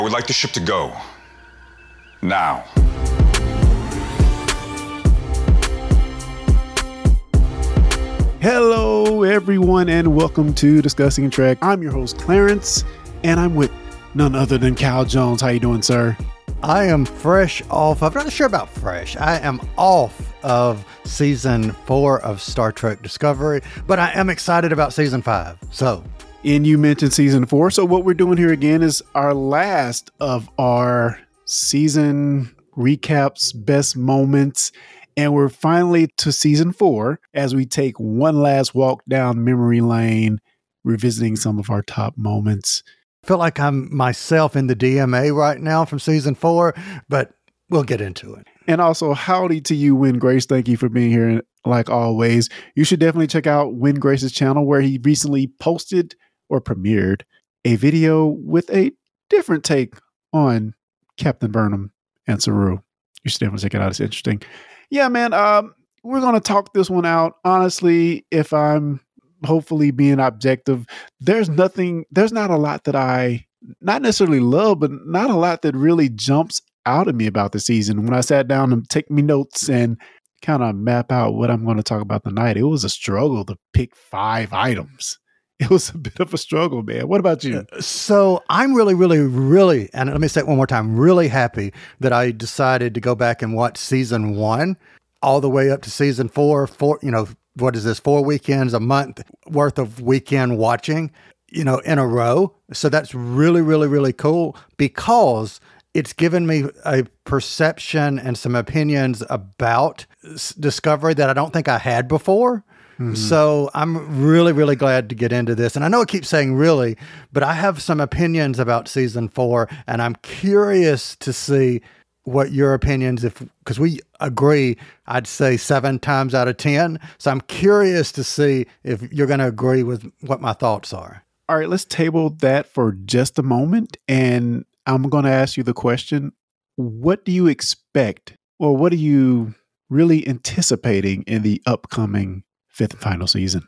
I would like the ship to go. Now. Hello, everyone, and welcome to Discussing Trek. I'm your host, Clarence, and I'm with none other than Cal Jones. How you doing, sir? I am fresh off. I'm not sure about fresh. I am off of season 4 of Star Trek Discovery, but I am excited about season 5. And you mentioned season 4. So what we're doing here again is our last of our season recaps, best moments. And we're finally to season 4 as we take one last walk down memory lane, revisiting some of our top moments. I feel like I'm myself in the DMA right now from season 4, but we'll get into it. And also, howdy to you, Win Grace. Thank you for being here. Like always, you should definitely check out Win Grace's channel, where he recently posted or premiered a video with a different take on Captain Burnham and Saru. You should definitely check it out. It's interesting. Yeah, man, we're going to talk this one out. Honestly, if I'm hopefully being objective, there's not a lot that I not necessarily love, but not a lot that really jumps out at me about the season. When I sat down and take me notes and kind of map out what I'm going to talk about tonight, it was a struggle to pick 5 items. It was a bit of a struggle, man. What about you? So I'm really, and let me say it one more time, really happy that I decided to go back and watch season 1 all the way up to season 4. What is this? 4 weekends, a month worth of weekend watching, in a row. So that's really cool, because it's given me a perception and some opinions about Discovery that I don't think I had before. Mm-hmm. So I'm really glad to get into this. And I know I keep saying really, but I have some opinions about season 4, and I'm curious to see what your opinions, because we agree, I'd say 7 times out of 10. So I'm curious to see if you're going to agree with what my thoughts are. All right, let's table that for just a moment. And I'm going to ask you the question, what do you expect, or what are you really anticipating in the upcoming 5th and final season?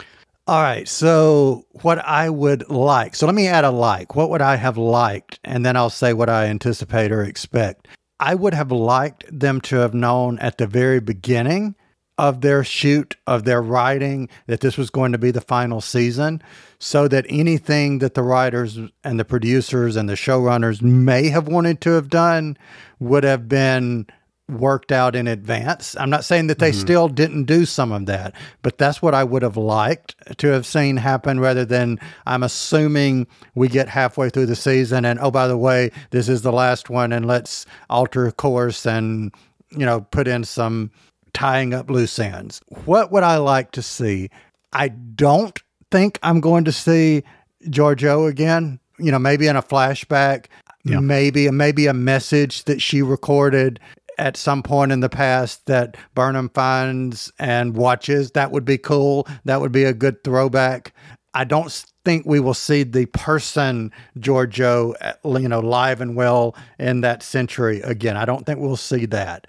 All right. So what I would like. So let me add a like. What would I have liked? And then I'll say what I anticipate or expect. I would have liked them to have known at the very beginning of their shoot, of their writing, that this was going to be the final season, so that anything that the writers and the producers and the showrunners may have wanted to have done would have been worked out in advance. I'm not saying that they still didn't do some of that, but that's what I would have liked to have seen happen, rather than I'm assuming we get halfway through the season and, oh, by the way, this is the last one and let's alter course and, put in some tying up loose ends. What would I like to see? I don't think I'm going to see Georgiou again, maybe in a flashback, maybe a message that she recorded at some point in the past that Burnham finds and watches. That would be cool. That would be a good throwback. I don't think we will see the person Georgiou, live and well in that century again. I don't think we'll see that.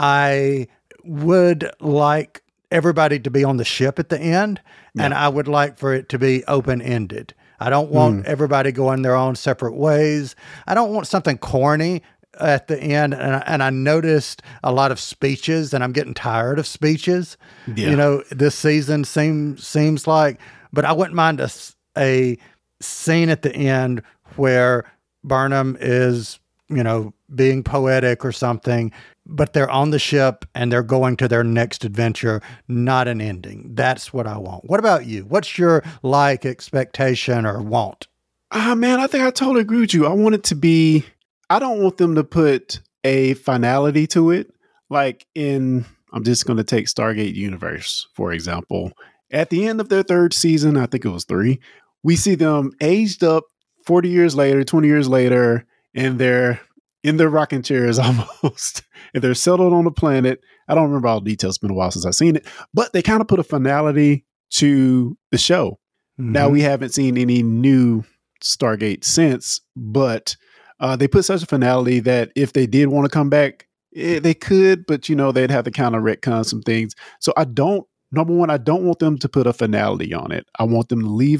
I would like everybody to be on the ship at the end, and I would like for it to be open-ended. I don't want everybody going their own separate ways. I don't want something corny at the end, and I noticed a lot of speeches, and I'm getting tired of speeches. This season seems like, but I wouldn't mind a scene at the end where Burnham is, being poetic or something, but they're on the ship and they're going to their next adventure, not an ending. That's what I want. What about you? What's your expectation or want? Man, I think I totally agree with you. I want it to be, I don't want them to put a finality to it. I'm just going to take Stargate Universe, for example. At the end of their 3rd season, I think it was 3, we see them aged up 40 years later, 20 years later, and they're in their rocking chairs almost. And they're settled on the planet. I don't remember all the details. It's been a while since I've seen it. But they kind of put a finality to the show. Mm-hmm. Now, we haven't seen any new Stargate since, but they put such a finality that if they did want to come back, they could, but they'd have to kind of retcon some things. So number one, I don't want them to put a finality on it. I want them to leave it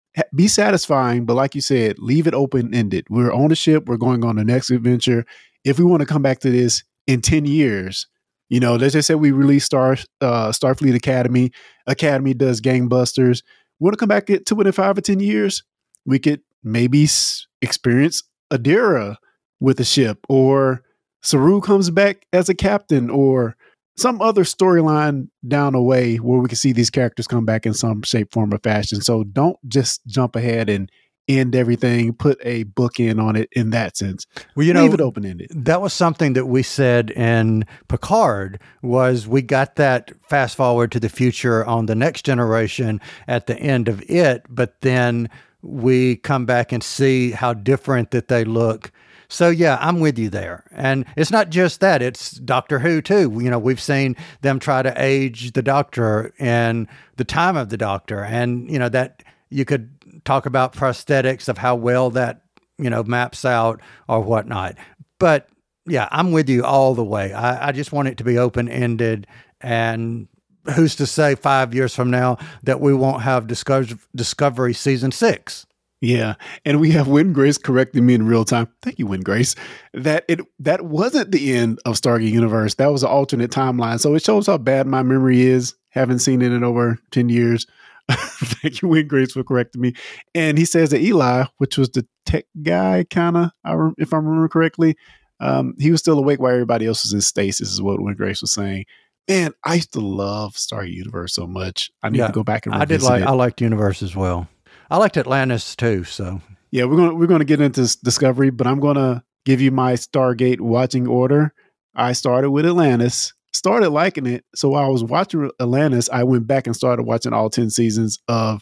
be satisfying, but like you said, leave it open ended. We're on the ship. We're going on the next adventure. If we want to come back to this in 10 years, let's just say we release Starfleet Academy. Academy does gangbusters. We want to come back to it in 5 or 10 years. We could maybe experience Adira with a ship, or Saru comes back as a captain, or some other storyline down the way where we can see these characters come back in some shape, form, or fashion. So don't just jump ahead and end everything, put a bookend on it in that sense. Well, leave it open-ended. That was something that we said in Picard, was we got that fast forward to the future on the Next Generation at the end of it, but then we come back and see how different that they look. So yeah, I'm with you there. And it's not just that, it's Doctor Who too. We've seen them try to age the Doctor in the time of the Doctor. And, that you could talk about prosthetics of how well that, maps out or whatnot. But yeah, I'm with you all the way. I just want it to be open-ended, and who's to say 5 years from now that we won't have Discovery season 6? Yeah, and we have Win Grace correcting me in real time. Thank you, Win Grace. That wasn't the end of Stargate Universe. That was an alternate timeline. So it shows how bad my memory is. Haven't seen it in over 10 years. Thank you, Win Grace, for correcting me. And he says that Eli, which was the tech guy, kind of, if I remember correctly, he was still awake while everybody else was in stasis, is what Win Grace was saying. Man, I used to love Stargate Universe so much. I need to go back and revisit it. I liked Universe as well. I liked Atlantis too. So yeah, we're gonna get into Discovery, but I'm gonna give you my Stargate watching order. I started with Atlantis, started liking it. So while I was watching Atlantis, I went back and started watching all 10 seasons of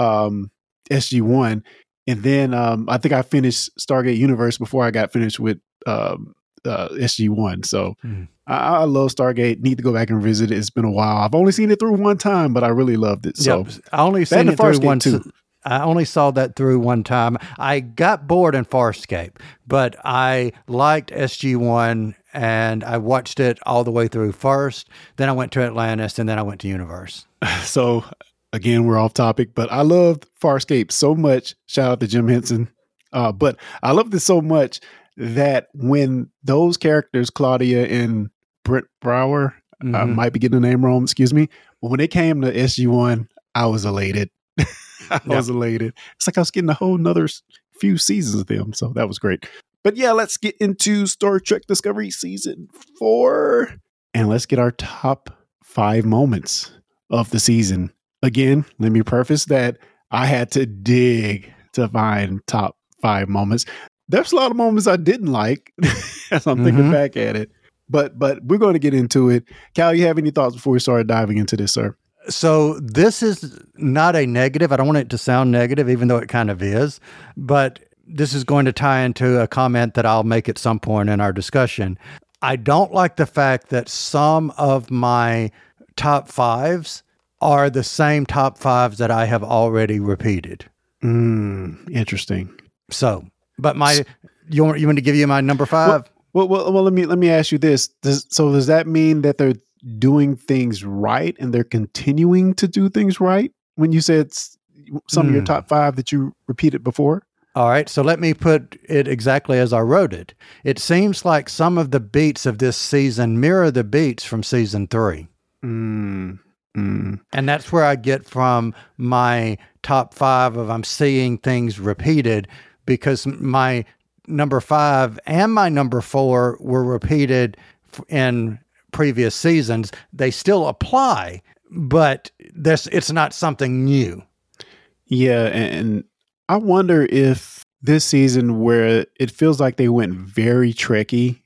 SG-1, and then I think I finished Stargate Universe before I got finished with SG-1. So I love Stargate. Need to go back and visit it. It's been a while. I've only seen it through one time, but I really loved it. So I only seen it through one too. I only saw that through one time. I got bored in Farscape, but I liked SG-1, and I watched it all the way through first. Then I went to Atlantis, and then I went to Universe. So again, we're off topic, but I loved Farscape so much. Shout out to Jim Henson. But I loved it so much that when those characters, Claudia and Brent Brower, I might be getting the name wrong, excuse me. But when they came to SG-1, I was elated. I was elated. It's like I was getting a whole nother few seasons of them. So that was great. But yeah, let's get into Star Trek Discovery Season 4. And let's get our top 5 moments of the season. Again, let me preface that I had to dig to find top 5 moments. There's a lot of moments I didn't like as I'm thinking back at it. But we're going to get into it. Cal, you have any thoughts before we start diving into this, sir? So this is not a negative. I don't want it to sound negative, even though it kind of is. But this is going to tie into a comment that I'll make at some point in our discussion. I don't like the fact that some of my top 5s are the same top 5s that I have already repeated. Interesting. So, but you want me to give you my number 5? Well, let me ask you this. Does that mean that they're doing things right and they're continuing to do things right when you said some of your top 5 that you repeated before? All right. So let me put it exactly as I wrote it. It seems like some of the beats of this season mirror the beats from season 3. And that's where I get from my top 5 of I'm seeing things repeated, because my number 5 and my number 4 were repeated in previous seasons. They still apply, but it's not something new. Yeah, and I wonder if this season, where it feels like they went very Trekky,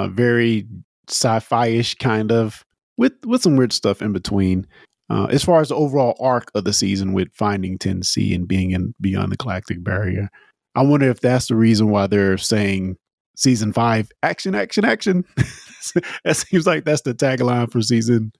very sci-fi-ish kind of, with some weird stuff in between, as far as the overall arc of the season with finding 10C and being beyond the galactic barrier. I wonder if that's the reason why they're saying season 5, action, action, action. That seems like that's the tagline for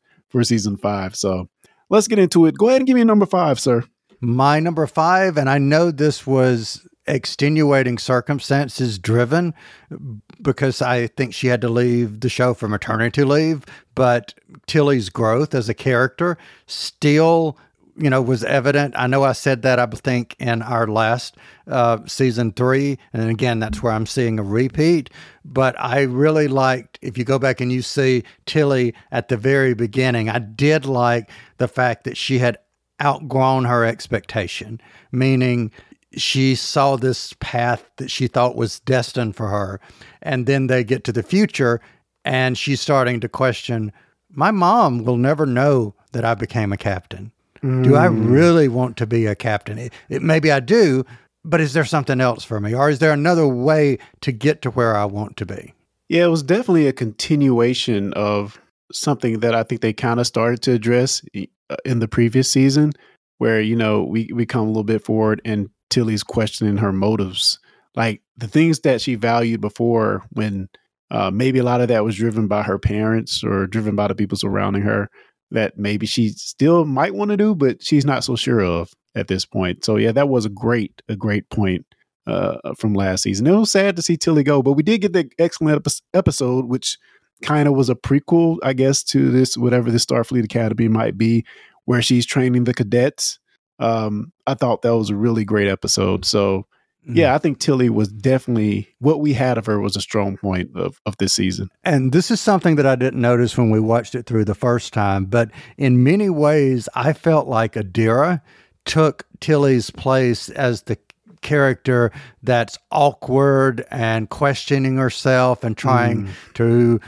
season 5. So let's get into it. Go ahead and give me a number 5, sir. My number 5, and I know this was extenuating circumstances driven, because I think she had to leave the show for maternity leave, but Tilly's growth as a character still was evident. I know I said that, I think, in our last season 3. And again, that's where I'm seeing a repeat. But I really liked, if you go back and you see Tilly at the very beginning, I did like the fact that she had outgrown her expectation, meaning she saw this path that she thought was destined for her. And then they get to the future and she's starting to question, my mom will never know that I became a captain. Do I really want to be a captain? Maybe I do, but is there something else for me? Or is there another way to get to where I want to be? Yeah, it was definitely a continuation of something that I think they kind of started to address in the previous season, where, we come a little bit forward and Tilly's questioning her motives. Like the things that she valued before, when maybe a lot of that was driven by her parents or driven by the people surrounding her, that maybe she still might want to do, but she's not so sure of at this point. So yeah, that was a great point from last season. It was sad to see Tilly go, but we did get the excellent episode, which kind of was a prequel, I guess, to this, whatever the Starfleet Academy might be, where she's training the cadets. I thought that was a really great episode. So yeah, I think Tilly was definitely, what we had of her was a strong point of this season. And this is something that I didn't notice when we watched it through the first time, but in many ways, I felt like Adira took Tilly's place as the character that's awkward and questioning herself and trying to,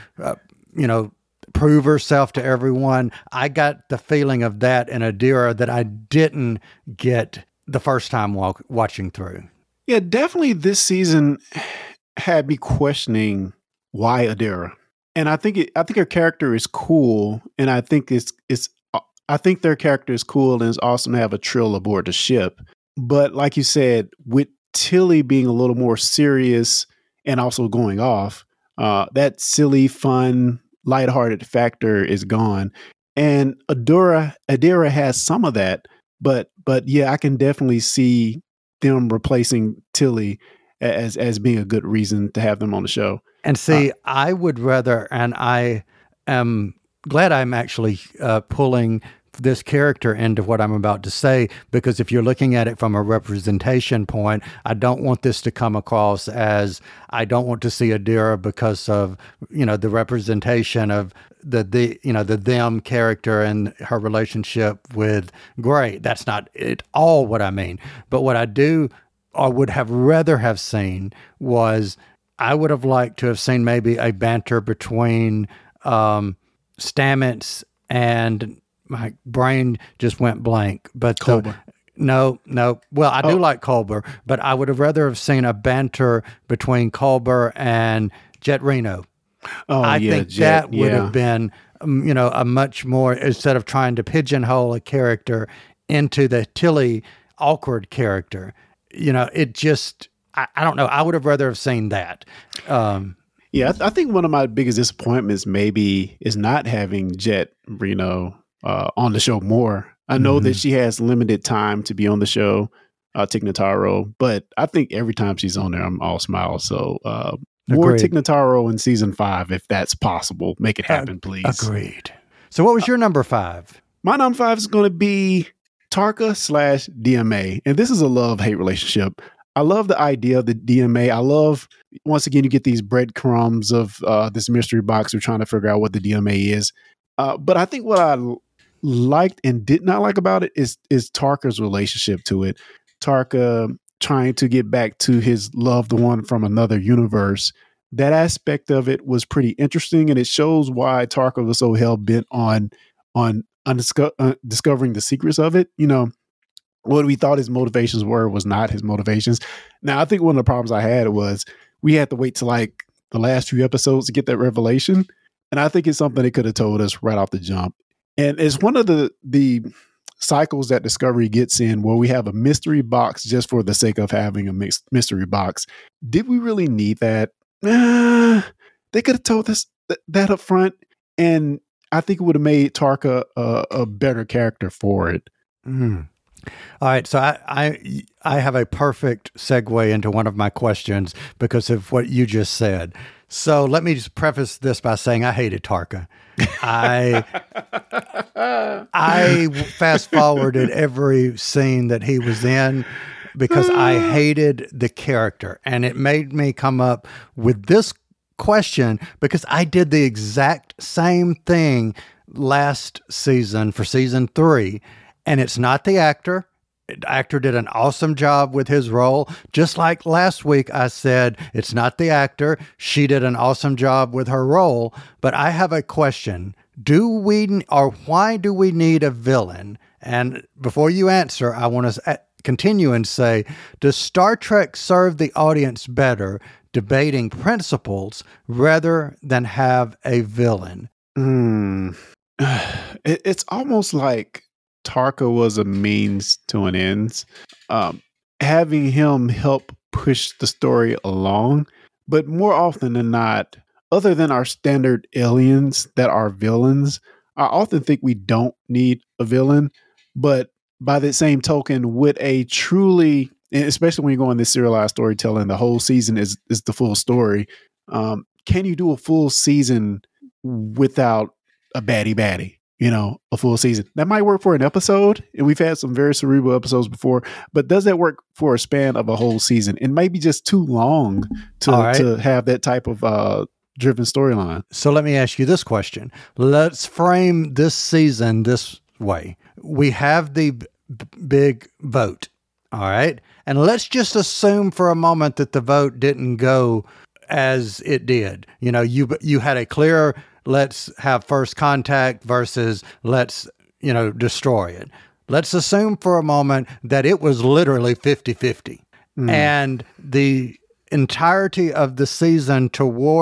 prove herself to everyone. I got the feeling of that in Adira that I didn't get the first time watching through. Yeah, definitely this season had me questioning why Adira. And I think her character is cool, and I think I think their character is cool, and it's awesome to have a Trill aboard the ship. But like you said, with Tilly being a little more serious and also going off, that silly, fun, lighthearted factor is gone. And Adira has some of that, but yeah, I can definitely see them replacing Tilly as being a good reason to have them on the show. And see, I would rather, and I am glad I'm actually pulling this character into what I'm about to say, because if you're looking at it from a representation point, I don't want this to come across as I don't want to see Adira because of, the representation of the them character and her relationship with Gray. That's not at all what I mean. But what I do or would have rather have seen was I would have liked to have seen maybe a banter between Stamets and my brain just went blank. But Culber. No. Well, I do like Culber, but I would have rather have seen a banter between Culber and Jet Reno. I think Jet, that would have been, a much more, instead of trying to pigeonhole a character into the Tilly awkward character. It just, I don't know. I would have rather have seen that. Yeah, I think one of my biggest disappointments maybe is not having Jet Reno on the show more. I know that she has limited time to be on the show, Tig Notaro, but I think every time she's on there, I'm all smiles. So more Tig Notaro in season 5, if that's possible. Make it happen, please. Agreed. So what was your number 5? My number 5 is going to be Tarka/DMA. And this is a love-hate relationship. I love the idea of the DMA. I love, once again, you get these breadcrumbs of this mystery box. We're trying to figure out what the DMA is. But I think what I liked and did not like about it is Tarka's relationship to it. Tarka trying to get back to his loved one from another universe. That aspect of it was pretty interesting, and it shows why Tarka was so hell-bent on discovering the secrets of it. What we thought his motivations were was not his motivations. Now, I think one of the problems I had was we had to wait till like the last few episodes to get that revelation. And I think it's something they could have told us right off the jump. And it's one of the cycles that Discovery gets in where we have a mystery box just for the sake of having a mystery box. Did we really need that? They could have told us that up front. And I think it would have made Tarka a better character for it. All right, so I have a perfect segue into one of my questions because of what you just said. So let me just preface this by saying I hated Tarka. I fast forwarded every scene that he was in because I hated the character, and it made me come up with this question because I did the exact same thing last season for season 3, and it's not the actor. The actor did an awesome job with his role. Just like last week, I said, it's not the actor. She did an awesome job with her role. But I have a question. Why do we need a villain? And before you answer, I want to continue and say, does Star Trek serve the audience better debating principles rather than have a villain? It's almost like Tarka was a means to an end. Having him help push the story along, but more often than not, other than our standard aliens that are villains, I often think we don't need a villain. But by that same token, with a truly, especially when you go on this serialized storytelling, the whole season is the full story. Can you do a full season without a baddie? A full season. That might work for an episode, and we've had some very cerebral episodes before, but does that work for a span of a whole season? It might be just too long to have that type of driven storyline. So let me ask you this question. Let's frame this season this way. We have the big vote, all right? And let's just assume for a moment that the vote didn't go as it did. You had a clear let's have first contact versus let's, destroy it. Let's assume for a moment that it was literally 50-50. And the entirety of the season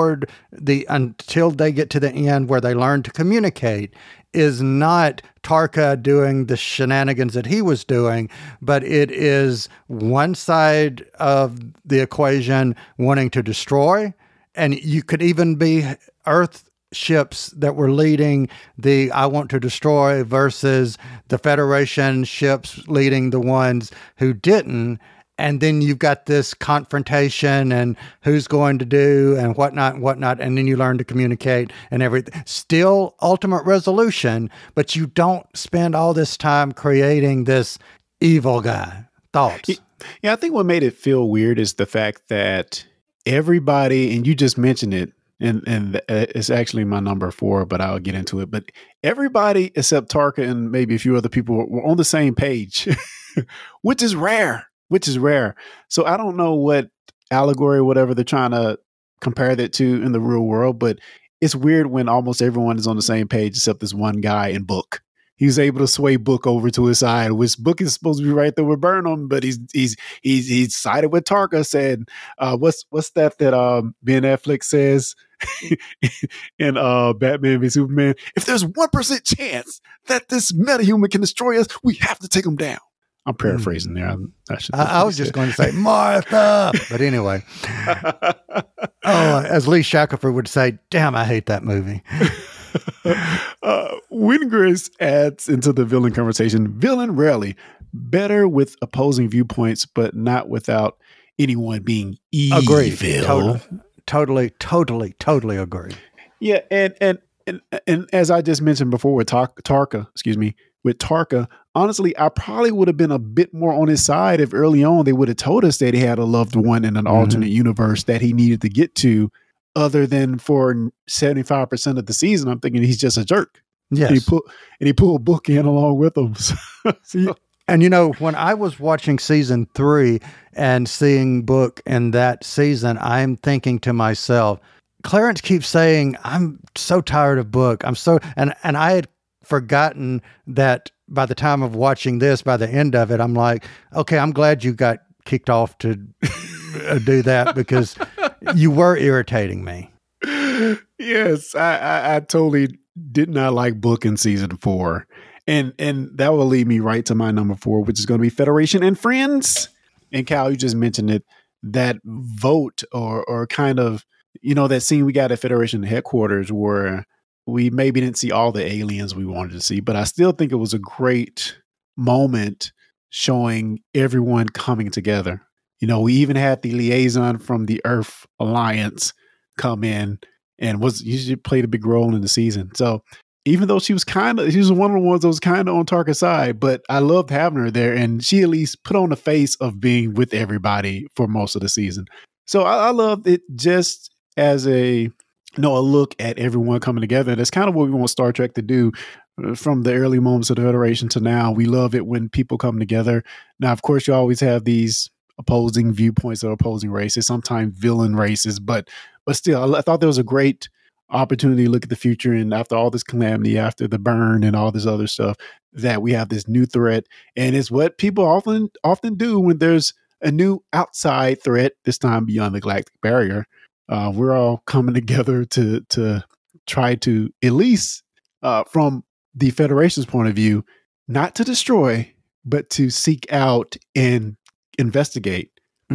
until they get to the end where they learn to communicate is not Tarka doing the shenanigans that he was doing, but it is one side of the equation wanting to destroy. And you could even be Earth ships that were leading the I want to destroy versus the Federation ships leading the ones who didn't. And then you've got this confrontation and who's going to do and whatnot. And then you learn to communicate and everything. Still ultimate resolution, but you don't spend all this time creating this evil guy. Thoughts? Yeah, I think what made it feel weird is the fact that everybody, and you just mentioned it, and it's actually my number 4, but I'll get into it. But everybody except Tarka and maybe a few other people were on the same page, which is rare. So I don't know what allegory or whatever they're trying to compare that to in the real world, but it's weird when almost everyone is on the same page except this one guy in Book. He was able to sway Book over to his side, which Book is supposed to be right there with Burnham, but he's sided with Tarka. Said, what's that Ben Affleck says in Batman v Superman? If there's 1% chance that this metahuman can destroy us, we have to take him down. I'm paraphrasing there. I was just going to say Martha, but anyway. As Lee Shackelford would say, damn, I hate that movie. Wingris adds into the villain conversation. Villain rarely. Better with opposing viewpoints, but not without anyone being evil. Agreed. Totally agree. Yeah, and as I just mentioned before with Tarka, honestly, I probably would have been a bit more on his side if early on they would have told us that he had a loved one in an alternate universe that he needed to get to, other than for 75% of the season, I'm thinking he's just a jerk. Yes. And he pulled Book in along with him. And when I was watching season 3 and seeing Book in that season, I'm thinking to myself, Clarence keeps saying, I'm so tired of Book. And I had forgotten that by the time of watching this, by the end of it, I'm like, okay, I'm glad you got kicked off to do that because you were irritating me. Yes, I totally did not like Book in season 4. And that will lead me right to my number 4, which is going to be Federation and Friends. And Cal, you just mentioned it, that vote or kind of, that scene we got at Federation headquarters where we maybe didn't see all the aliens we wanted to see, but I still think it was a great moment showing everyone coming together. You know, we even had the liaison from the Earth Alliance come in and was usually played a big role in the season. So even though she was one of the ones that was kind of on Tarka's side, but I loved having her there, and she at least put on the face of being with everybody for most of the season. So I loved it just as a look at everyone coming together. And that's kind of what we want Star Trek to do from the early moments of the Federation to now. We love it when people come together. Now, of course, you always have these opposing viewpoints or opposing races, sometimes villain races, but still, I thought there was a great opportunity to look at the future. And after all this calamity, after the burn and all this other stuff, that we have this new threat. And it's what people often do when there's a new outside threat, this time beyond the galactic barrier. We're all coming together to try to, at least from the Federation's point of view, not to destroy, but to seek out and investigate,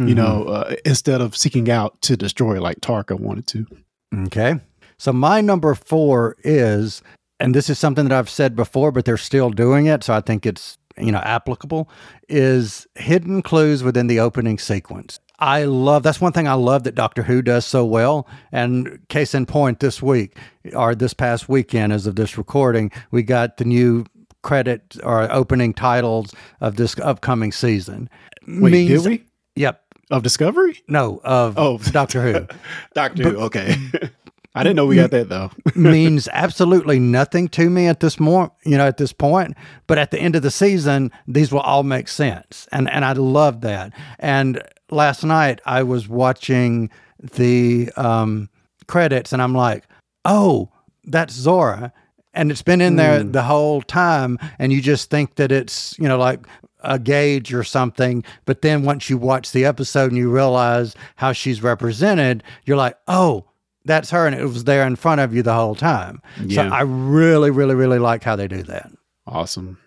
instead of seeking out to destroy like Tarka wanted to. Okay. So my number 4 is, and this is something that I've said before, but they're still doing it, so I think it's, applicable, is hidden clues within the opening sequence. That's one thing I love that Doctor Who does so well. And case in point, this past weekend, as of this recording, we got the new credit or opening titles of this upcoming season. Wait, did we? Yep. Of Discovery? No, of Doctor Who. Doctor Who, okay. I didn't know we got that though. Means absolutely nothing to me at this point. But at the end of the season, these will all make sense, and I love that. And last night I was watching the credits, and I'm like, oh, that's Zora, and it's been in there the whole time, and you just think that it's like a gauge or something. But then once you watch the episode and you realize how she's represented, you're like, oh, that's her, and it was there in front of you the whole time. Yeah. So I really, really, really like how they do that. Awesome.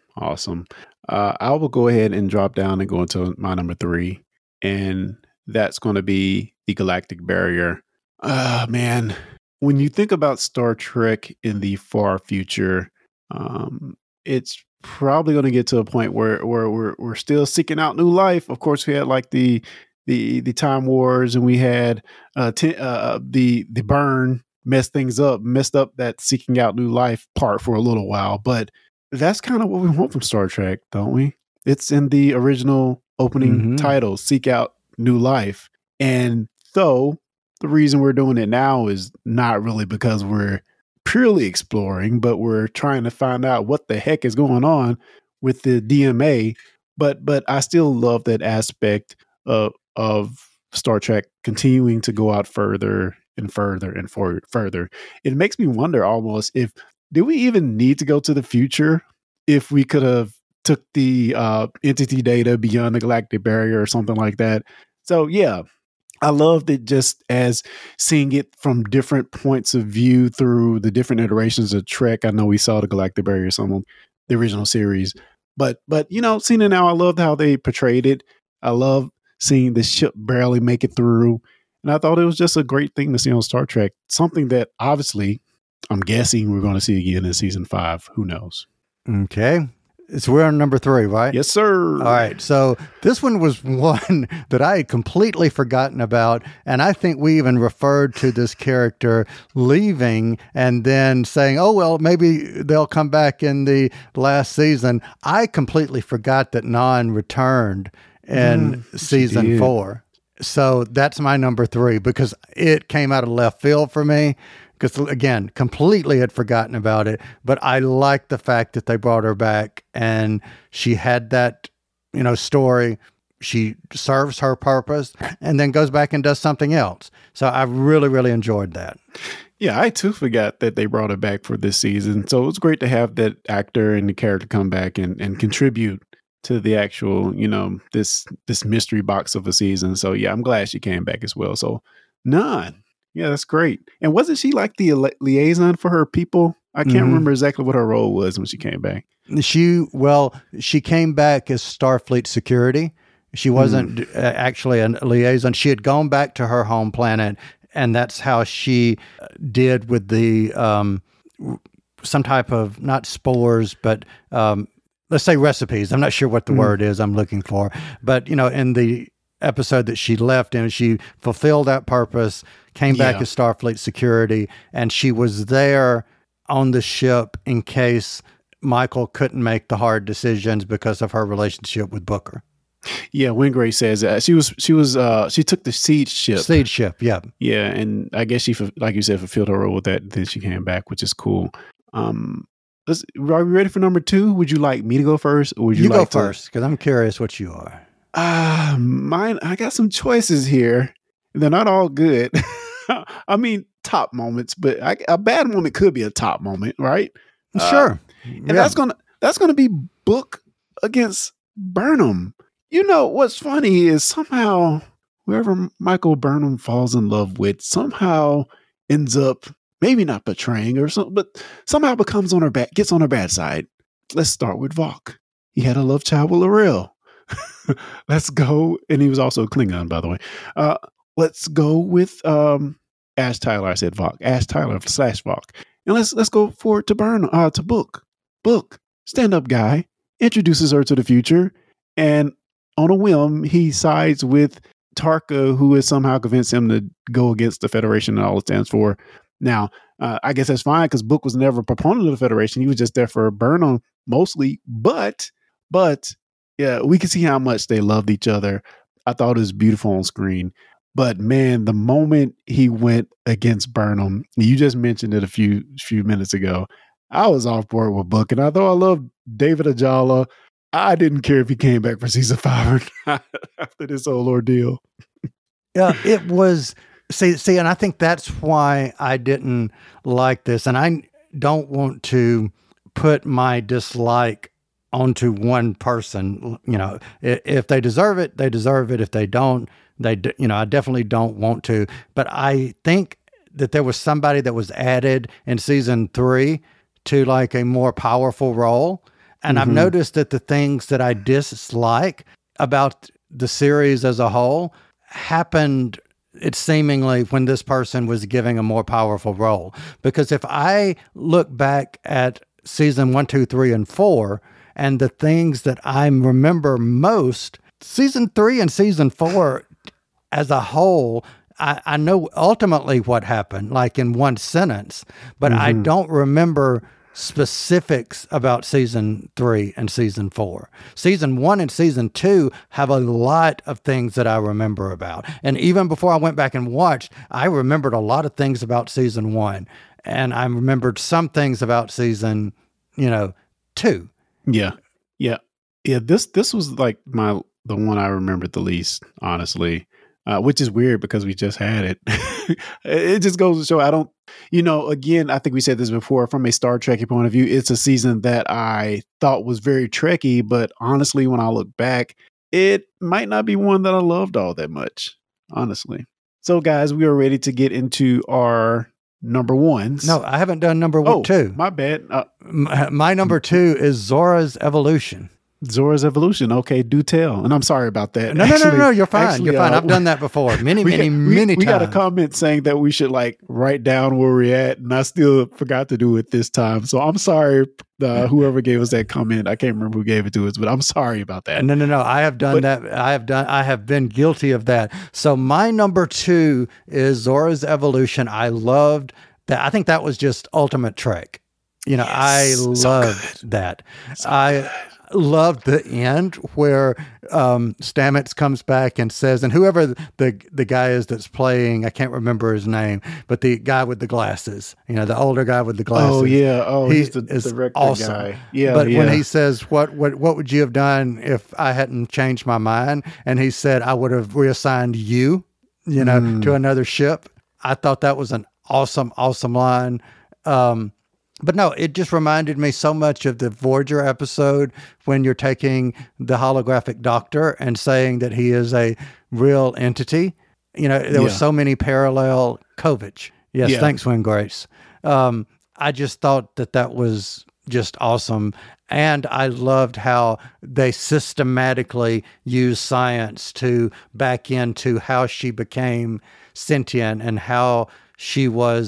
I will go ahead and drop down and go into my number 3, and that's going to be the galactic barrier. Man, when you think about Star Trek in the far future, it's probably going to get to a point where we're still seeking out new life. Of course, we had like the Time Wars, and we had the burn messed up that seeking out new life part for a little while. But that's kind of what we want from Star Trek, don't we? It's in the original opening title, Seek Out New Life. And so the reason we're doing it now is not really because we're purely exploring, but we're trying to find out what the heck is going on with the DMA. But I still love that aspect of Star Trek continuing to go out further and further and further. It makes me wonder almost did we even need to go to the future if we could have took the entity data beyond the galactic barrier or something like that. So yeah, I loved it just as seeing it from different points of view through the different iterations of Trek. I know we saw the galactic barrier, some of the original series, but seeing it now, I loved how they portrayed it. I love seeing the ship barely make it through. And I thought it was just a great thing to see on Star Trek. Something that obviously I'm guessing we're going to see again in season 5. Who knows? Okay. So we're on number 3, right? Yes, sir. All right. So this one was one that I had completely forgotten about. And I think we even referred to this character leaving and then saying, oh, well, maybe they'll come back in the last season. I completely forgot that Nan returned in season 4. So that's my number 3 because it came out of left field for me. Because, again, completely had forgotten about it. But I like the fact that they brought her back and she had that, story. She serves her purpose and then goes back and does something else. So I really, really enjoyed that. Yeah, I too forgot that they brought her back for this season. So it was great to have that actor and the character come back and contribute to the actual, this mystery box of a season. So yeah, I'm glad she came back as well. So Nan. Yeah, that's great. And wasn't she like the liaison for her people? I can't remember exactly what her role was when she came back. She came back as Starfleet security. She wasn't actually a liaison. She had gone back to her home planet, and that's how she did with the some type of, not spores, but let's say recipes. I'm not sure what the word is I'm looking for, but in the episode that she left in, she fulfilled that purpose, came back as Starfleet security, and she was there on the ship in case Michael couldn't make the hard decisions because of her relationship with Booker. Yeah, Wingrace says that she took the Seed ship. Seed ship, yeah. Yeah, and I guess she, like you said, fulfilled her role with that. Then she came back, which is cool. Are we ready for number 2? Would you like me to go first, or would you go like first? Because I'm curious what you are. Mine. I got some choices here. They're not all good. I mean, top moments, but a bad moment could be a top moment, right? Sure. And that's gonna be Book against Burnham. What's funny is somehow whoever Michael Burnham falls in love with somehow ends up maybe not betraying or something, but somehow gets on her bad side. Let's start with Vok. He had a love child with L'Rell. Let's go. And he was also a Klingon, by the way. Let's go with Ash Tyler. I said Vok. Ash Tyler / Vok. And let's go forward to Book. Book, stand up guy, introduces her to the future, and on a whim, he sides with Tarka, who has somehow convinced him to go against the Federation and all it stands for. Now, I guess that's fine because Book was never a proponent of the Federation. He was just there for Burnham mostly. But yeah, we can see how much they loved each other. I thought it was beautiful on screen. But man, the moment he went against Burnham, you just mentioned it a few minutes ago, I was off board with Book. And although I love David Ajala, I didn't care if he came back for season 5 or not after this whole ordeal. Yeah, it was. See, and I think that's why I didn't like this. And I don't want to put my dislike onto one person. If they deserve it, they deserve it. If they don't, I definitely don't want to. But I think that there was somebody that was added in season 3 to like a more powerful role. And I've noticed that the things that I dislike about the series as a whole happened, it seemingly, when this person was giving a more powerful role. Because if I look back at season 1, 2, 3, and 4, and the things that I remember most, season 3 and season 4 as a whole, I know ultimately what happened, like in one sentence, but I don't remember specifics about season 3 and season 4. Season 1 and season 2 have a lot of things that I remember about. And even before I went back and watched, I remembered a lot of things about season 1. And I remembered some things about season, 2. Yeah. This was like the one I remembered the least, honestly. Which is weird because we just had it. It just goes to show again, I think we said this before, from a Star Trek point of view, it's a season that I thought was very Trekky, but honestly, when I look back, it might not be one that I loved all that much, honestly. So guys, we are ready to get into our number 1s. No, I haven't done number 2. My bad. My number 2 is Zora's Evolution. Zora's Evolution. Okay, do tell. And I'm sorry about that. No, you're fine. You're fine. I've done that before many times. We got a comment saying that we should write down where we're at, and I still forgot to do it this time. So I'm sorry, whoever gave us that comment. I can't remember who gave it to us, but I'm sorry about that. No. I have done that. I have been guilty of that. So my number 2 is Zora's Evolution. I loved that. I think that was just ultimate Trek. Yes, I loved that. Loved the end where Stamets comes back and says, and whoever the guy is that's playing, I can't remember his name, but the guy with the glasses, the older guy with the glasses. Oh yeah, he's the director awesome guy. Yeah, but when he says, "What would you have done if I hadn't changed my mind?" and he said, "I would have reassigned you, to another ship." I thought that was an awesome line. But no, it just reminded me so much of the Voyager episode when you're taking the holographic doctor and saying that he is a real entity. There were so many parallel Kovich. Yes, thanks, Wingrace. I just thought that was just awesome. And I loved how they systematically used science to back into how she became sentient and how she was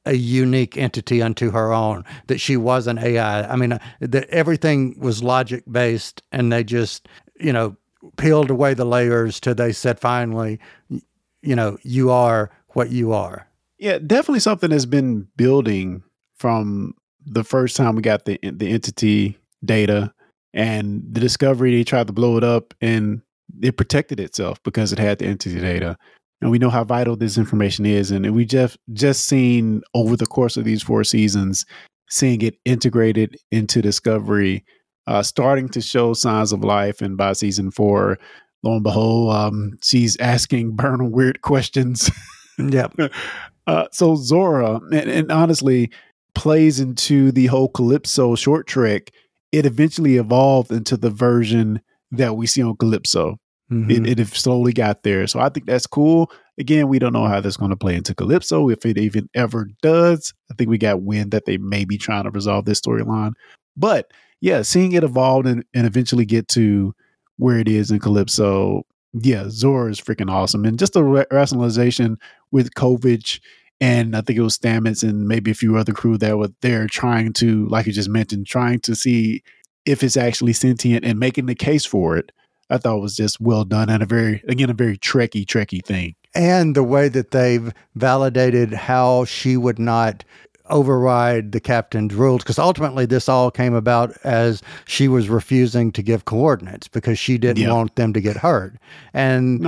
a unique entity unto her own, that she was an AI. I mean, that everything was logic based, and they just, peeled away the layers till they said finally, you are what you are. Yeah, definitely something that's been building from the first time we got the entity data and the discovery. They tried to blow it up, and it protected itself because it had the entity data. And we know how vital this information is. And we just seen over the course of these 4 seasons, seeing it integrated into Discovery, starting to show signs of life. And by season 4, lo and behold, she's asking Burnham weird questions. Yep. So Zora, and honestly, plays into the whole Calypso short trek. It eventually evolved into the version that we see on Calypso. Mm-hmm. It slowly got there. So I think that's cool. Again, we don't know how that's going to play into Calypso, if it even ever does. I think we got wind that they may be trying to resolve this storyline. But yeah, seeing it evolve and eventually get to where it is in Calypso, yeah, Zora is freaking awesome. And just the rationalization with Kovich, and I think it was Stamets and maybe a few other crew that were there trying to, like you just mentioned, trying to see if it's actually sentient and making the case for it. I thought was just well done, and a very Trekkie thing. And the way that they've validated how she would not override the captain's rules, because ultimately this all came about as she was refusing to give coordinates because she didn't want them to get hurt. And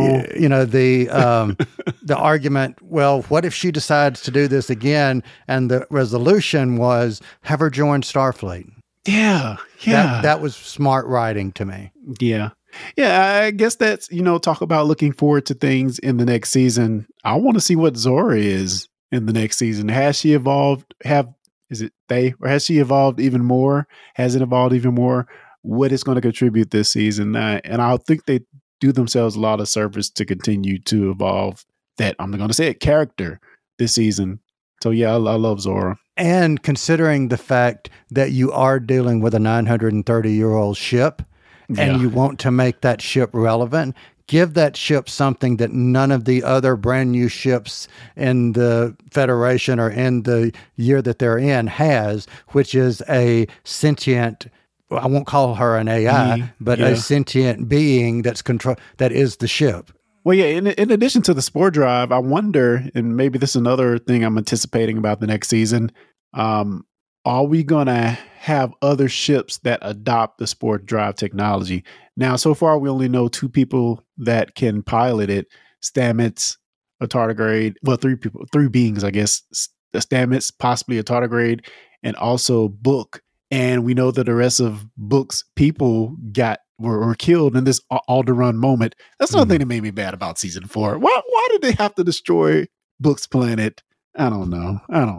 the argument, well, what if she decides to do this again? And the resolution was have her join Starfleet. Yeah. That was smart writing to me. Yeah. I guess that's, talk about looking forward to things in the next season. I want to see what Zora is in the next season. Has she evolved? Has she evolved even more? Has it evolved even more? What is going to contribute this season? And I think they do themselves a lot of service to continue to evolve that, I'm going to say it, character this season. So yeah, I love Zora. And considering the fact that you are dealing with a 930-year-old ship, and you want to make that ship relevant, give that ship something that none of the other brand new ships in the Federation or in the year that they're in has, which is a sentient, I won't call her an AI, but a sentient being that is the ship. Well, yeah, in addition to the Spore Drive, I wonder, and maybe this is another thing I'm anticipating about the next season, are we going to have other ships that adopt the Spore Drive technology? Now, so far, we only know 2 people that can pilot it. Stamets, a tardigrade. Well, 3 beings, I guess. Stamets, possibly a tardigrade, and also Book. And we know that the rest of Book's people were killed in this Alderaan moment. That's another thing that made me mad about season 4. Why did they have to destroy Book's planet? I don't know.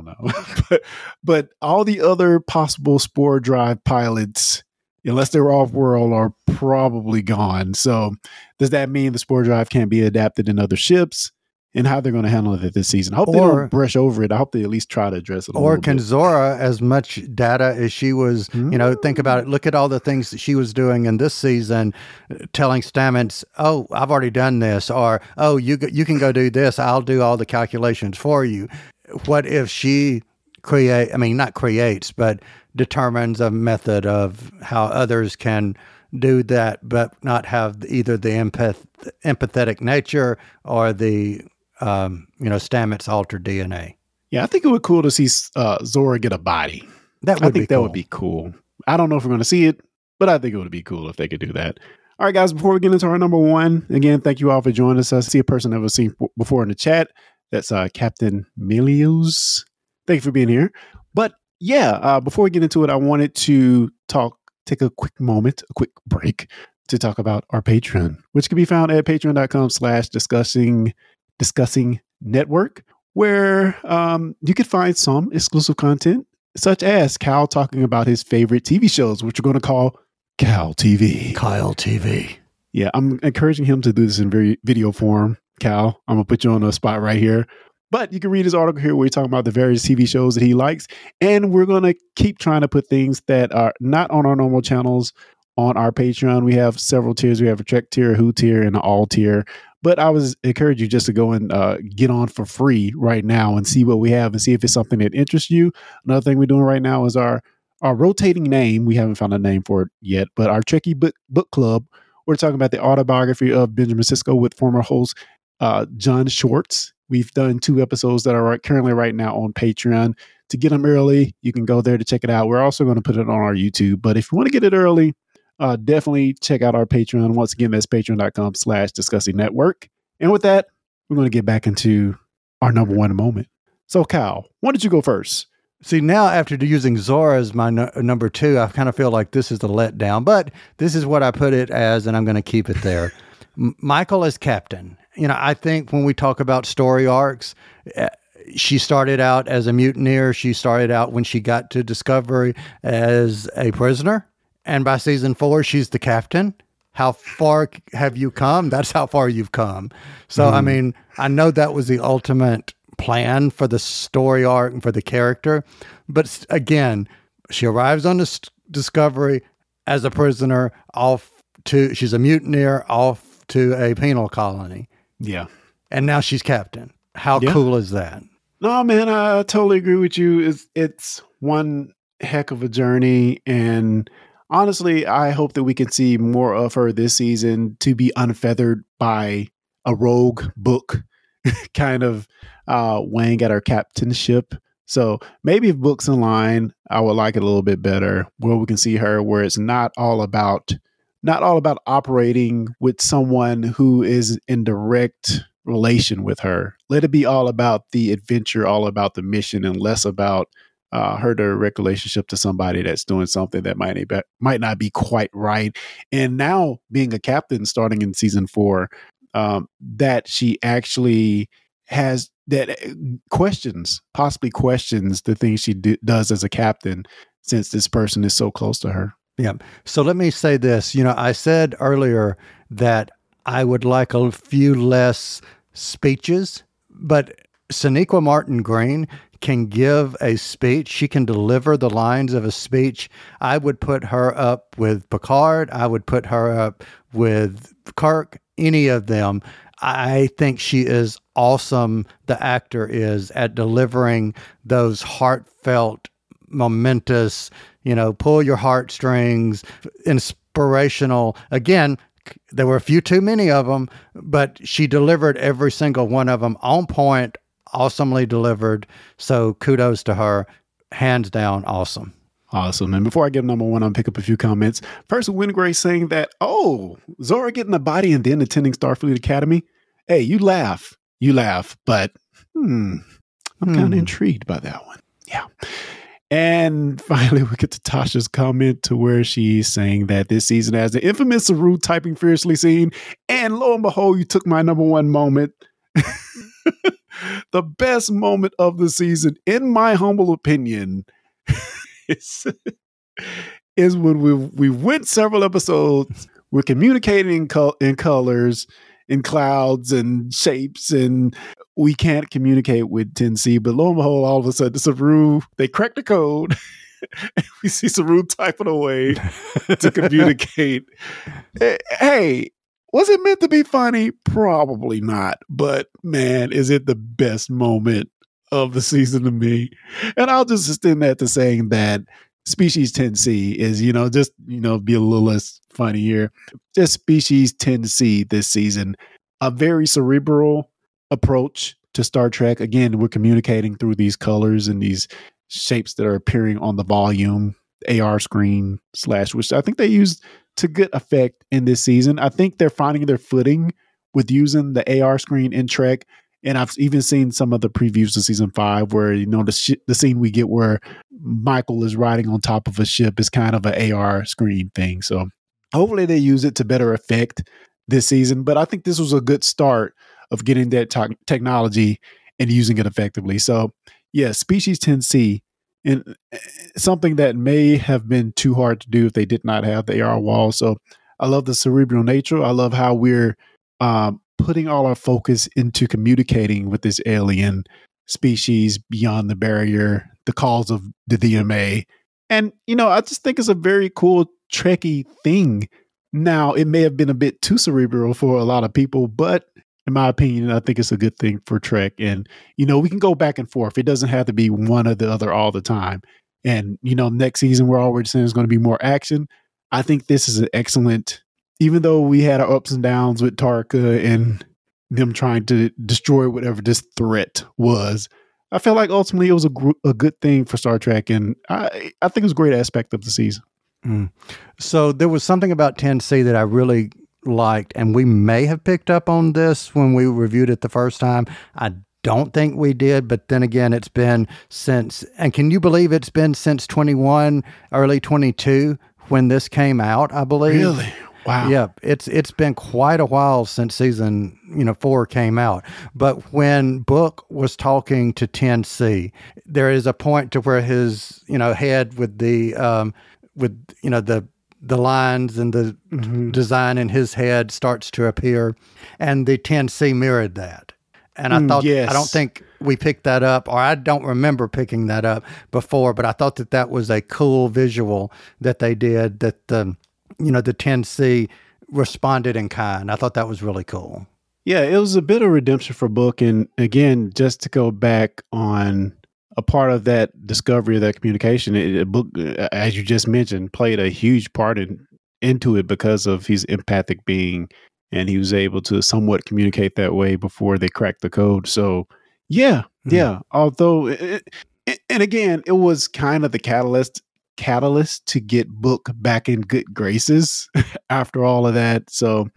but all the other possible Spore Drive pilots, unless they're off world, are probably gone. So does that mean the Spore Drive can't be adapted in other ships? And how they're going to handle it this season? I hope they don't brush over it. I hope they at least try to address it a little bit. Or can Zora, as much data as she was, think about it, look at all the things that she was doing in this season, telling Stamets, oh, I've already done this, or, oh, you can go do this. I'll do all the calculations for you. What if she not creates, but determines a method of how others can do that, but not have either the empathetic nature or the Stamets altered DNA. Yeah, I think it would be cool to see Zora get a body. That would be cool. I don't know if we're going to see it, but I think it would be cool if they could do that. All right, guys, before we get into our number 1, again, thank you all for joining us. I see a person I've seen before in the chat. That's Captain Milius. Thank you for being here. But yeah, before we get into it, I wanted to take a quick break to talk about our Patreon, which can be found at patreon.com/discussing network, where you can find some exclusive content, such as Cal talking about his favorite TV shows, which we're going to call Cal TV. Kyle TV. Yeah, I'm encouraging him to do this in video form. Cal, I'm going to put you on the spot right here. But you can read his article here where he's talking about the various TV shows that he likes. And we're going to keep trying to put things that are not on our normal channels on our Patreon. We have several tiers. We have a Trek tier, a Who tier, and an All tier. But I was encourage you just to go and get on for free right now and see what we have and see if it's something that interests you. Another thing we're doing right now is our rotating name. We haven't found a name for it yet, but our Trekkie book club. We're talking about the autobiography of Benjamin Sisko with former host John Schwartz. We've done 2 episodes that are currently right now on Patreon. To get them early, you can go there to check it out. We're also going to put it on our YouTube. But if you want to get it early, definitely check out our Patreon. Once again, that's patreon.com/discussing network. And with that, we're going to get back into our number one moment. So, Kyle, why don't you go first? See, now after using Zora as my number 2, I kind of feel like this is the letdown, but this is what I put it as, and I'm going to keep it there. Michael as captain. I think when we talk about story arcs, she started out as a mutineer. She started out when she got to Discovery as a prisoner. And by season 4, she's the captain. How far have you come? That's how far you've come. So, I mean, I know that was the ultimate plan for the story arc and for the character. But again, she arrives on the Discovery as a prisoner, she's a mutineer, off to a penal colony. Yeah. And now she's captain. How cool is that? No, man, I totally agree with you. It's one heck of a journey. And honestly, I hope that we can see more of her this season to be unfeathered by a rogue book kind of weighing at her captainship. So maybe if Book's in line, I would like it a little bit better, where we can see her where it's not all about operating with someone who is in direct relation with her. Let it be all about the adventure, all about the mission, and less about her direct relationship to somebody that's doing something that might not be quite right. And now being a captain starting in season 4, that she actually has that possibly questions the things she does as a captain, since this person is so close to her. Yeah. So let me say this. I said earlier that I would like a few less speeches, but Sonequa Martin Green can give a speech. She can deliver the lines of a speech. I would put her up with Picard. I would put her up with Kirk, any of them. I think she is awesome. The actor is at delivering those heartfelt, momentous, pull your heartstrings, inspirational. Again, there were a few too many of them, but she delivered every single one of them on point, awesomely delivered. So kudos to her. Hands down, awesome. Awesome. And before I give number 1, I'll pick up a few comments. First, Wingrave saying that, Zora getting a body and then attending Starfleet Academy. Hey, you laugh, but I'm kind of intrigued by that one. Yeah. And finally, we get to Tasha's comment to where she's saying that this season has the infamous Saru typing fiercely scene. And lo and behold, you took my number 1 moment. The best moment of the season, in my humble opinion, is when we went several episodes. We're communicating in colors, in clouds and shapes, and we can't communicate with 10C. But lo and behold, all of a sudden, Saru, they crack the code. And we see Saru typing away to communicate. Hey, was it meant to be funny? Probably not. But man, is it the best moment of the season to me? And I'll just extend that to saying that Species 10C is, be a little less funny here. Just Species 10C this season, a very cerebral approach to Star Trek. Again, we're communicating through these colors and these shapes that are appearing on the volume, AR screen / which I think they used to good effect in this season. I think they're finding their footing with using the AR screen in Trek. And I've even seen some of the previews of season 5 where, the scene we get where Michael is riding on top of a ship is kind of an AR screen thing. So hopefully they use it to better effect this season. But I think this was a good start of getting that technology and using it effectively. So yeah, Species 10C, and something that may have been too hard to do if they did not have the AR wall. So I love the cerebral nature. I love how we're putting all our focus into communicating with this alien species beyond the barrier, the calls of the DMA. And, I just think it's a very cool, Trekkie thing. Now, it may have been a bit too cerebral for a lot of people, but in my opinion, I think it's a good thing for Trek. And, we can go back and forth. It doesn't have to be one or the other all the time. And, next season, we're already saying there's going to be more action. I think this is an excellent, even though we had our ups and downs with Tarka and them trying to destroy whatever this threat was, I felt like ultimately it was a good thing for Star Trek. And I think it was a great aspect of the season. Mm. So there was something about 10C that I really liked, and we may have picked up on this when we reviewed it the first time. I don't think we did, but then again, it's been since, and can you believe it's been since 21, early 22 when this came out, I believe. Really? Wow. Yeah, it's been quite a while since season 4 came out. But when Book was talking to 10C, there is a point to where his head with the the lines and the design in his head starts to appear, and the 10C mirrored that. And I thought, yes. I don't think we picked that up, or I don't remember picking that up before, but I thought that was a cool visual that they did, that the 10C responded in kind. I thought that was really cool. Yeah, it was a bit of redemption for Book. And again, just to go back on a part of that discovery of that communication, Book, as you just mentioned, played a huge part into it because of his empathic being, and he was able to somewhat communicate that way before they cracked the code. So yeah. Although, and again, it was kind of the catalyst to get Book back in good graces after all of that. So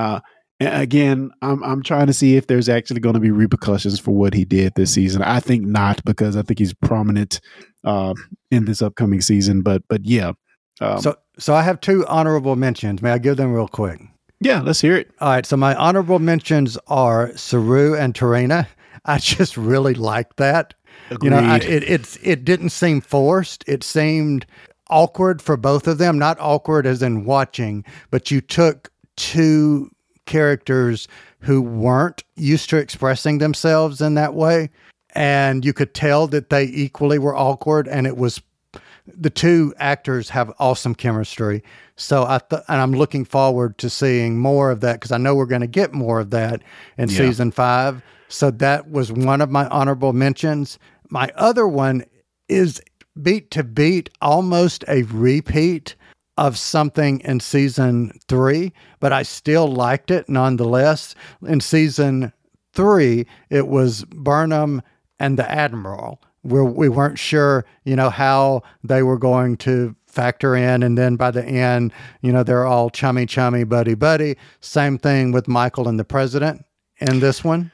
again, I'm trying to see if there's actually going to be repercussions for what he did this season. I think not, because I think he's prominent in this upcoming season. But yeah. So I have 2 honorable mentions. May I give them real quick? Yeah, let's hear it. All right. So my honorable mentions are Saru and Tarina. I just really liked that. Agreed. It didn't seem forced. It seemed awkward for both of them. Not awkward as in watching, but you took 2 characters who weren't used to expressing themselves in that way, and you could tell that they equally were awkward, and it was the 2 actors have awesome chemistry. So and I'm looking forward to seeing more of that, because I know we're going to get more of that in season 5. So that was one of my honorable mentions. My other one is beat to beat, almost a repeat of something in season 3, but I still liked it nonetheless. In season 3, it was Burnham and the Admiral, where we weren't sure, how they were going to factor in. And then by the end, they're all chummy, buddy. Same thing with Michael and the President in this one.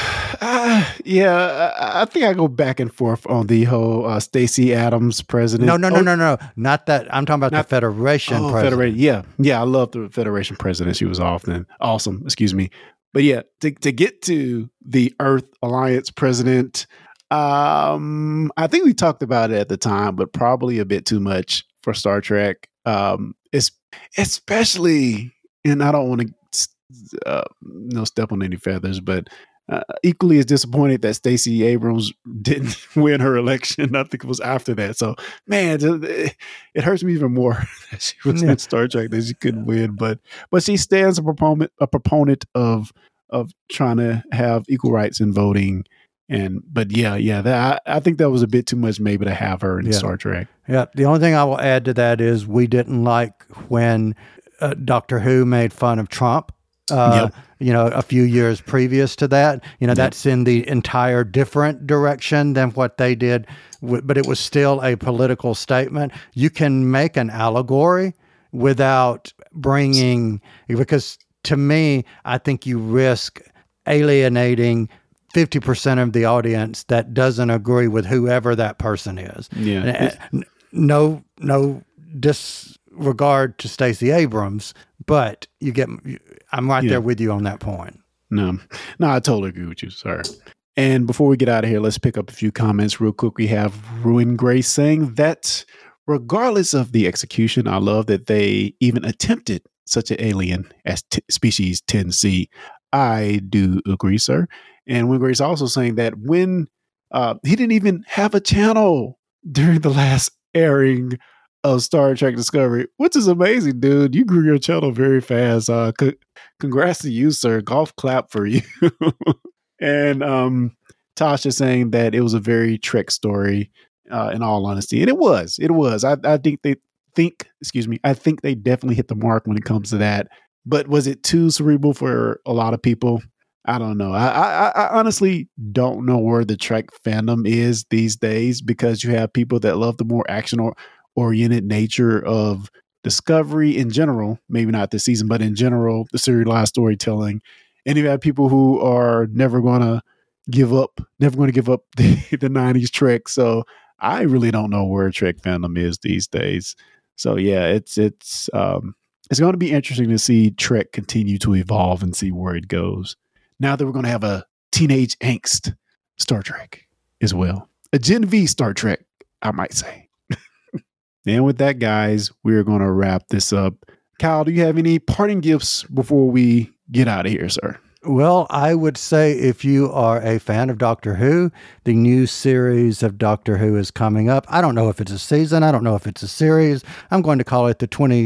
Yeah, I think I go back and forth on the whole Stacey Adams president. No, not that. I'm talking about the Federation president. Yeah, I love the Federation president. She was awesome. Excuse me, but yeah, to get to the Earth Alliance president, I think we talked about it at the time, but probably a bit too much for Star Trek. Especially, and I don't want to step on any feathers, but. Equally as disappointed that Stacey Abrams didn't win her election. I think it was after that. So, man, it hurts me even more that she was in Star Trek that she couldn't win. But she stands a proponent of trying to have equal rights in voting. But I think that was a bit too much maybe to have her in Star Trek. Yeah. The only thing I will add to that is we didn't like when Doctor Who made fun of Trump. A few years previous to that, that's in the entire different direction than what they did, but it was still a political statement. You can make an allegory without because to me, I think you risk alienating 50% of the audience that doesn't agree with whoever that person is. Yeah. No disregard to Stacey Abrams, but I'm right there with you on that point. No, I totally agree with you, sir. And before we get out of here, let's pick up a few comments real quick. We have Ruin Grace saying that regardless of the execution, I love that they even attempted such an alien as species 10C. I do agree, sir. And Ruin Grace also saying that when he didn't even have a channel during the last airing of Star Trek Discovery, which is amazing, dude. You grew your channel very fast. Congrats to you, sir. Golf clap for you. And Tasha saying that it was a very Trek story, in all honesty. And it was. I think they definitely hit the mark when it comes to that. But was it too cerebral for a lot of people? I don't know. I honestly don't know where the Trek fandom is these days, because you have people that love the more action-oriented nature of Discovery in general, maybe not this season, but in general, the serialized storytelling. And you have people who are never going to give up the 90s Trek. So I really don't know where Trek fandom is these days. So yeah, it's going to be interesting to see Trek continue to evolve and see where it goes. Now that we're going to have a teenage angst Star Trek as well. A Gen V Star Trek, I might say. And with that, guys, we're going to wrap this up. Kyle, do you have any parting gifts before we get out of here, sir? Well, I would say if you are a fan of Doctor Who, the new series of Doctor Who is coming up. I don't know if it's a season. I don't know if it's a series. I'm going to call it the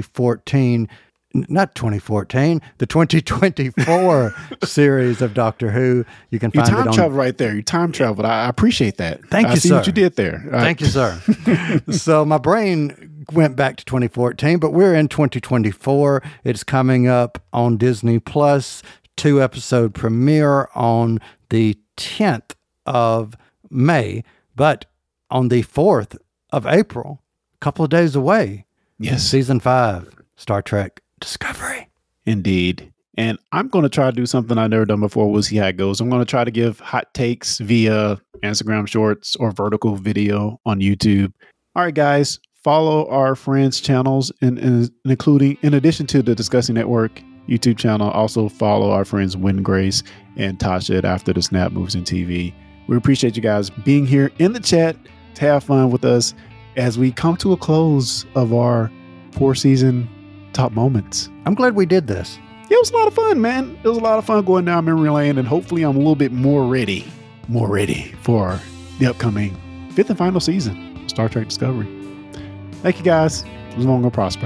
2024 series of Doctor Who. You can find it on... You time traveled right there. You time traveled. I appreciate that. Thank you, sir. I see what you did there. Thank you, sir. So my brain went back to 2014, but we're in 2024. It's coming up on Disney Plus. 2-episode premiere on the 10th of May, but on the 4th of April, a couple of days away. Yes. Season 5, Star Trek Discovery. Indeed. And I'm going to try to do something I've never done before. We'll see how it goes. I'm going to try to give hot takes via Instagram Shorts or vertical video on YouTube. All right, guys, follow our friends' channels, including, in addition to the Discussing Network YouTube channel, also follow our friends Win Grace and Tasha at After the Snap Moves in TV. We appreciate you guys being here in the chat to have fun with us as we come to a close of our 4-season top moments. I'm glad we did this. It was a lot of fun, man. It was a lot of fun going down memory lane, and hopefully I'm a little bit more ready for the upcoming 5th and final season of Star Trek Discovery. Thank you, guys. Live long and prosper.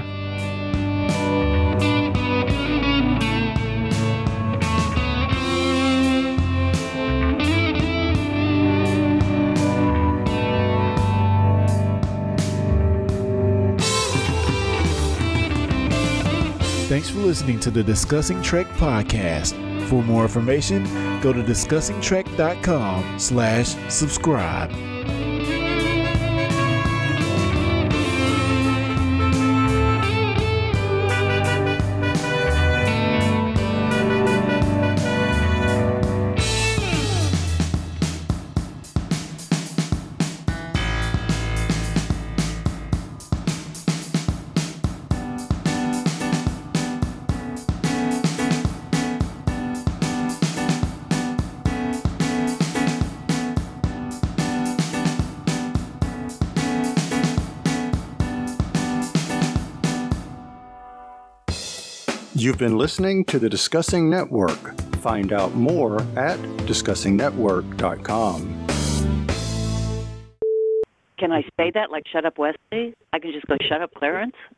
Thanks for listening to the Discussing Trek podcast. For more information, go to discussingtrek.com/subscribe. You've been listening to the Discussing Network. Find out more at discussingnetwork.com. Can I say that like shut up Wesley? I can just go shut up Clarence?